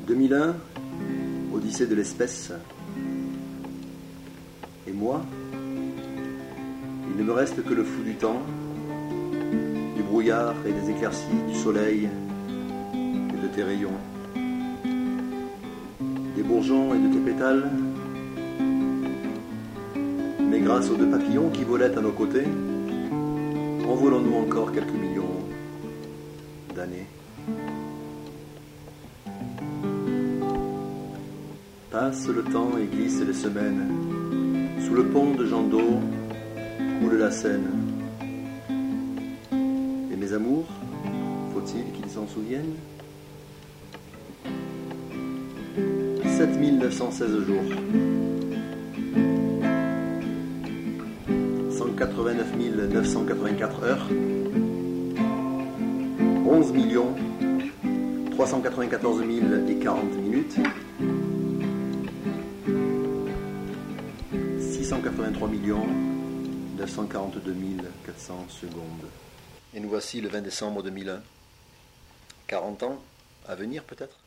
2001, Odyssée de l'espèce. Et moi, il ne me reste que le flou du temps, du brouillard et des éclaircies, du soleil et de tes rayons, des bourgeons et de tes pétales. Mais grâce aux deux papillons qui volaient à nos côtés, envolons-nous encore quelques millions d'années. Passe le temps et glissent les semaines. Sous le pont de Jean d'Eau coule la Seine. Et mes amours, faut-il qu'ils s'en souviennent? 7916 jours. 189 984 heures. 11 394 040 minutes. 683 942 400 secondes. Et nous voici le 20 décembre 2001. 40 ans à venir peut-être?